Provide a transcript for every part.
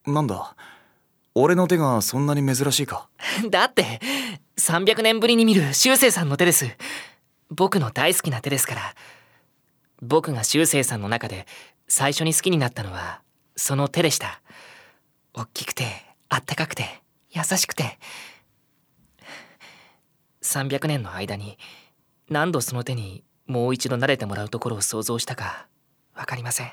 なんだ、俺の手がそんなに珍しいか。 だって300年ぶりに見るしゅうせいさんの手です。僕の大好きな手ですから。僕がしゅうせいさんの中で最初に好きになったのはその手でした。大きくてあったかくて優しくて。300年の間に何度その手にもう一度撫でてもらうところを想像したか分かりません。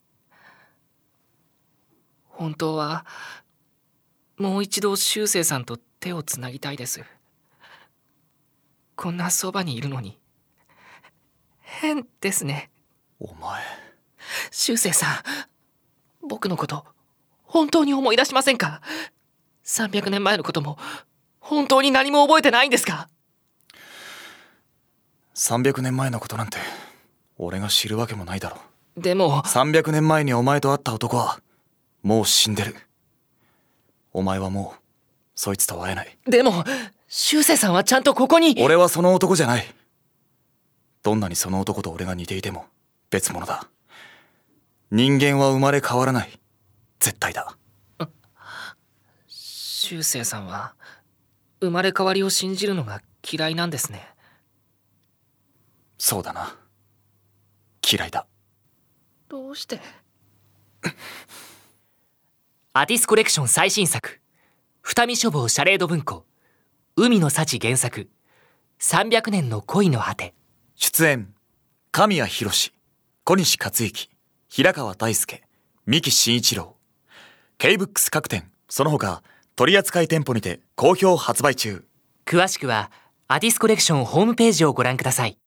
本当はもう一度しゅうせいさんと手をつなぎたいです。こんなそばにいるのに変ですね。 お前、 しゅうせいさん、僕のこと本当に思い出しませんか？300年前のことも本当に何も覚えてないんですか ？300年前のことなんて俺が知るわけもないだろ。 でも 300年前にお前と会った男はもう死んでる。お前はもうそいつと会えない。 でもしゅうせいさんはちゃんとここに。 俺はその男じゃない。どんなにその男と俺が似ていても別物だ。人間は生まれ変わらない。絶対だ。 しゅうせいさんは生まれ変わりを信じるのが嫌いなんですね。 そうだな。嫌いだ。 どうしてアティスコレクション最新作、二見書房シャレード文庫、海の幸原作、300年の恋の果て。 出演神谷博史、小西克幸、平川大輔、三木真一郎。 K-BOOKS 各店その他取扱店舗にて好評発売中。 詳しくはアティスコレクションホームページをご覧ください。